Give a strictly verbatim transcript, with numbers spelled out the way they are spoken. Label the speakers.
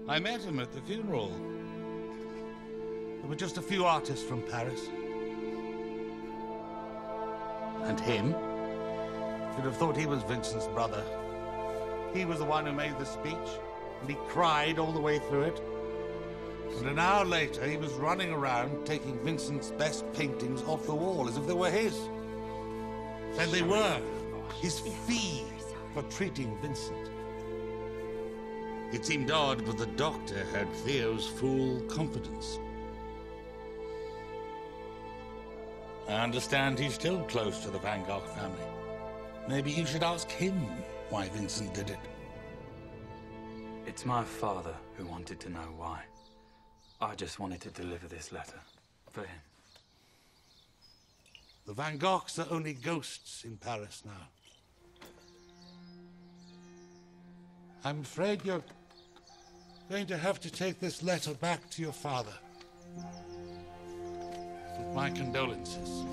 Speaker 1: I met him at the funeral. There were just a few artists from Paris. And him? You'd have thought he was Vincent's brother. He was the one who made the speech, and he cried all the way through it. And an hour later, he was running around taking Vincent's best paintings off the wall as if they were his. And they were his fee for treating Vincent. It seemed odd, but the doctor had Theo's full confidence. I understand he's still close to the Van Gogh family. Maybe you should ask him why Vincent did it.
Speaker 2: It's my father who wanted to know why. I just wanted to deliver this letter for him.
Speaker 1: The Van Goghs are only ghosts in Paris now. I'm afraid you're going to have to take this letter back to your father. With my condolences.